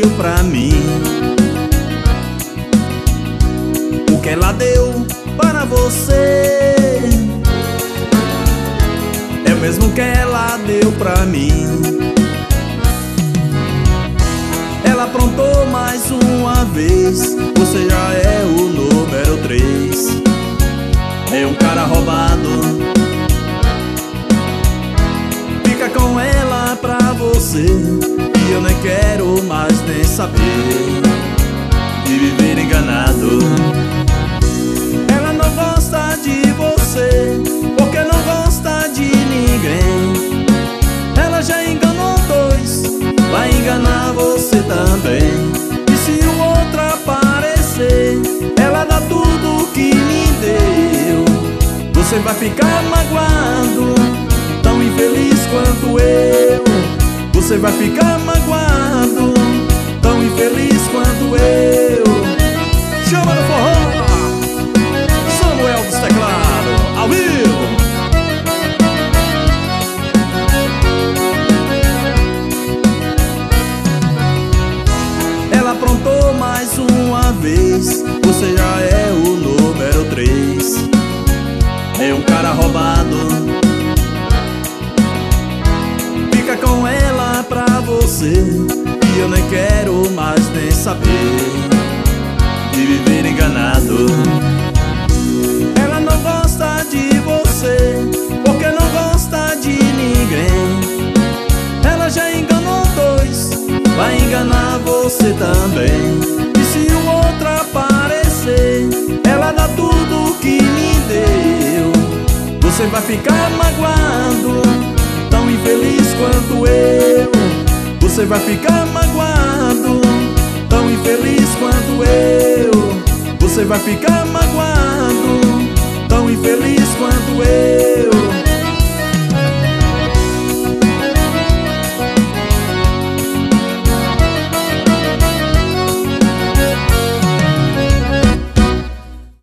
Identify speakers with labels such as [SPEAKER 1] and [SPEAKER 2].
[SPEAKER 1] deu pra mim. O que ela deu para você é o mesmo que ela deu pra mim. Ela aprontou mais uma vez, você já é o número 3. É um cara roubado. Fica com ela pra você, e eu nem quero mais nem saber de viver enganado. Ela não gosta de você, porque não gosta de ninguém. Ela já enganou 2, vai enganar você também. E se o outro aparecer, ela dá tudo que me deu. Você vai ficar magoado, tão infeliz quanto eu. Você vai ficar magoado, tão infeliz quanto eu. Chama no forró, Samuel dos teclados, ao vivo. Ela aprontou mais uma vez, você já é o número 3. É um cara roubado. Fica com ela pra você, e eu nem quero mais nem saber de viver enganado. Ela não gosta de você, porque não gosta de ninguém. Ela já enganou 2, vai enganar você também. E se o outro aparecer, ela dá tudo que me deu. Você vai ficar magoado, tão infeliz quanto eu. Você vai ficar magoado, tão infeliz quanto eu. Você vai ficar magoado.